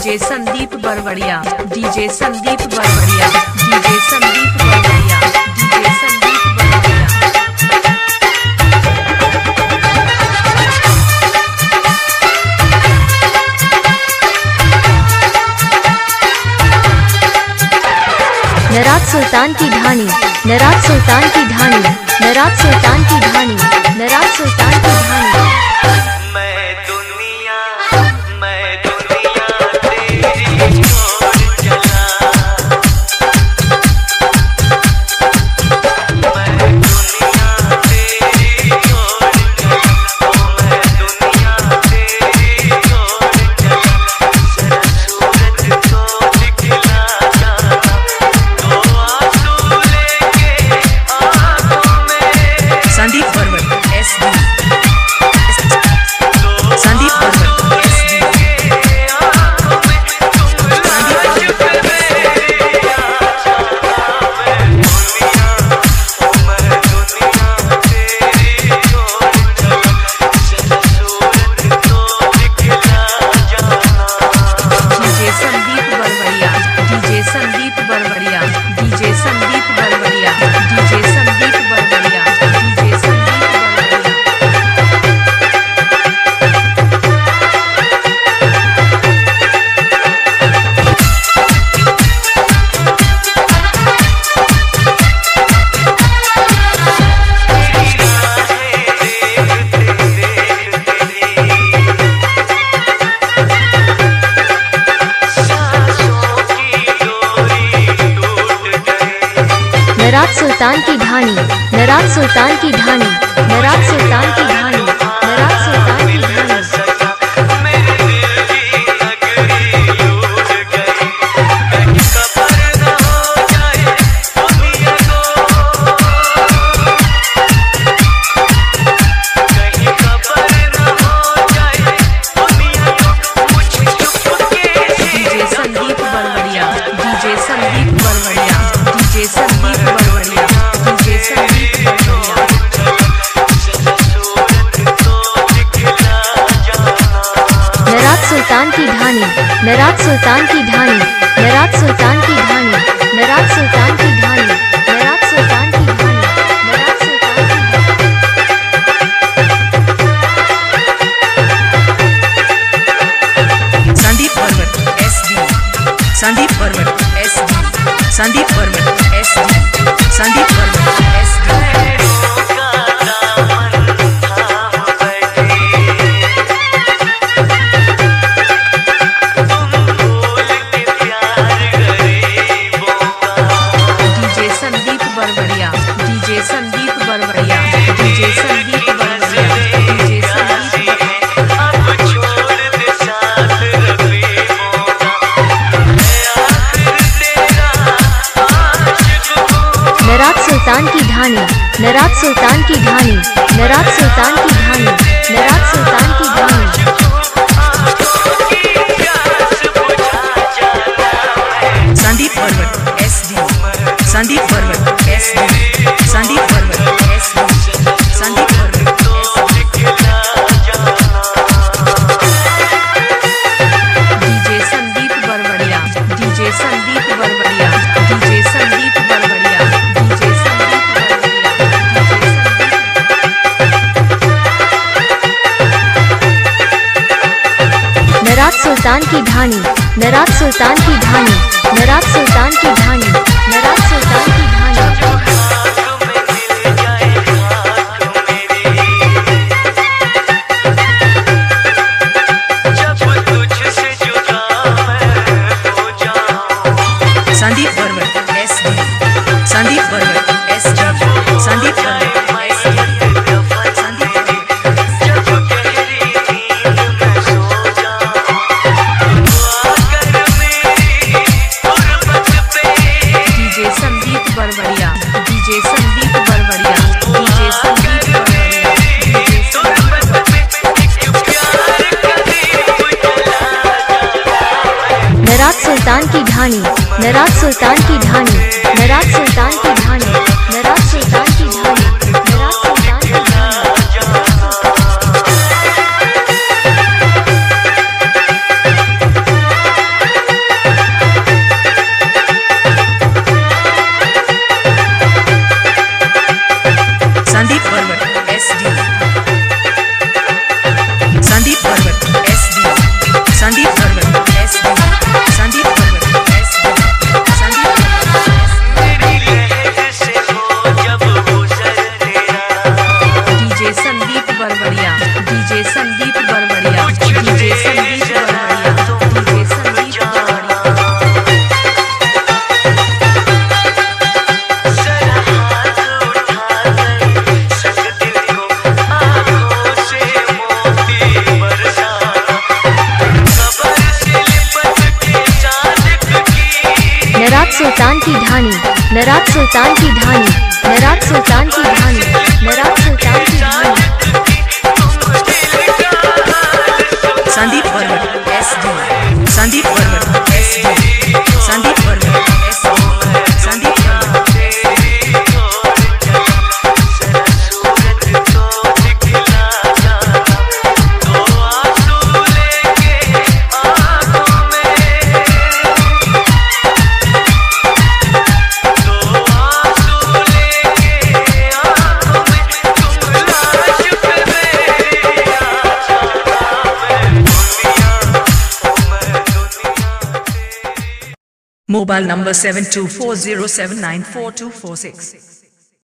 DJ Sandeep Barwadia, DJ Sandeep Barwadia, DJ Sandeep Barwadia, DJ Sandeep Barwadia. Naraj Sultan की ढाणी, नराज सुल्तान की ढाणी, नराज सुल्तान की ढाणी, नराज सुल्तान की ढाणी। मैं दुनिया तेरी छोड़ चला, मैं दुनिया तेरी छोड़ चला, मैं दुनिया तेरी छोड़ चला, जरा सूरत को दिखला जाना, तो आंसू लेके आंखों में। Sandeep Barwad SD, Sandeep Barwad SD, DJ Sandeep Barwadia, DJ Sandeep Barwadia, DJ Sandeep Barwadia, DJ Sandeep Barwadia, DJ Sandeep Barwadia. Naraj Sultan की ढाणी, नराज सुल्तान की ढाणी, नराज सुल्तान की ढाणी, नराज सुल्तान की ढाणी। DJ Sandeep Barwadia, DJ Sandeep Barwadia, DJ Sandeep Barwadia, DJ Sandeep Barwadia. Naraj Sultan की ढाणी, नराज सुल्तान की ढाणी, नराज सुल्तान की ढाणी, नराज सुल्तान की ढाणी, नराज सुल्तान की ढाणी, नराज सुल्तान की ढाणी। Sandeep Barwad SD, Sandeep Barwad SD, Sandeep Barwad SD, Sandeep Barwad SD। DJ Sandeep Barwadia, DJ Sandeep Barwadia, DJ Sandeep Barwadia, DJ Sandeep Naraj Sultan की ढाणी, नराज सुल्तान की ढाणी, नराज सुल्तान की ढाणी, नराज सुल्तान की ढाणी। Sandeep Barwad SD, Sandeep Barwad SD, Sandeep Barwad SD, Sandeep Barwad DJ Sandeep Barwadia, DJ Sandeep Barwadia, DJ Sandeep Barwadia, DJ Sandeep Barwadia, DJ Sandeep. Naraj Sultan की ढाणी, नराज सुल्तान की ढाणी, नराज सुल्तान की ढाणी, नराज सुल्तान की ढाणी। Sandeep Barwad SD, Sandeep Barwad SD, Sandeep Barwad SD, Sandeep DJ Sandeep Barwadia, DJ Sandeep Barwadia, DJ Sandeep Barwadia, DJ Naraj Sultan की ढाणी, नराज सुल्तान की ढाणी, नराज सुल्तान की ढाणी, नराज सुल्तान की ढाणी, नराज सुल्तान की ढाणी। संदीप बरवड़िया संदीप बरवड़िया संदीप मेरी लहर से हो जब गुजर तेरा DJ Sandeep Barwadia DJ Sandeep Barwadia DJ Sandeep Barwadia DJ Sandeep Barwadia जरा हाथ उठाकर संग दिल को आंखों से मोती बरसाना खबर से लिपट के चाँद की नरात सुल्तान की ढाणी नरात सुल्तान की ढाणी नरात सुल्तान की ढाणी नरात सुल्तान की ढाणी संदीप बरवड़िया संदीप बरवड़िया संदीप बरवड़िया संदीप Mobile number 7240794246.